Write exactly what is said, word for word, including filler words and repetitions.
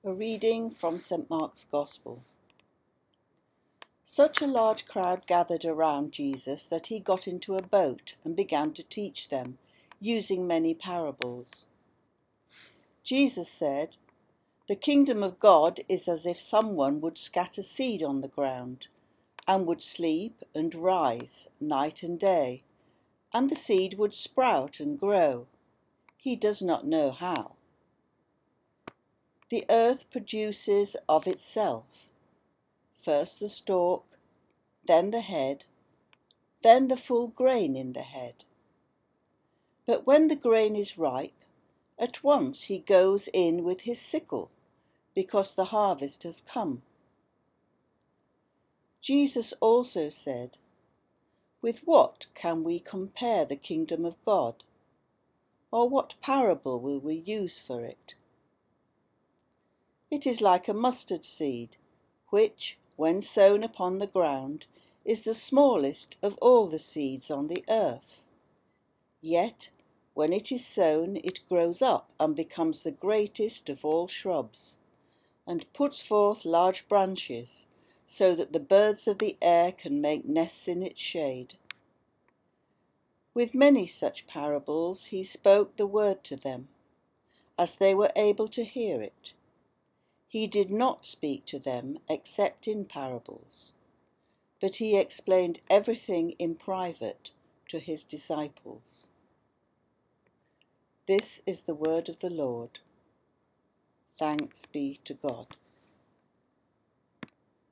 A reading from Saint Mark's Gospel. Such a large crowd gathered around Jesus that he got into a boat and began to teach them, using many parables. Jesus said, "The kingdom of God is as if someone would scatter seed on the ground, and would sleep and rise night and day, and the seed would sprout and grow. He does not know how. The earth produces of itself, first the stalk, then the head, then the full grain in the head. But when the grain is ripe, at once he goes in with his sickle, because the harvest has come." Jesus also said, "With what can we compare the kingdom of God? Or what parable will we use for it? It is like a mustard seed, which, when sown upon the ground, is the smallest of all the seeds on the earth. Yet, when it is sown, it grows up and becomes the greatest of all shrubs, and puts forth large branches, so that the birds of the air can make nests in its shade." With many such parables he spoke the word to them, as they were able to hear it. He did not speak to them except in parables, but he explained everything in private to his disciples. This is the word of the Lord. Thanks be to God.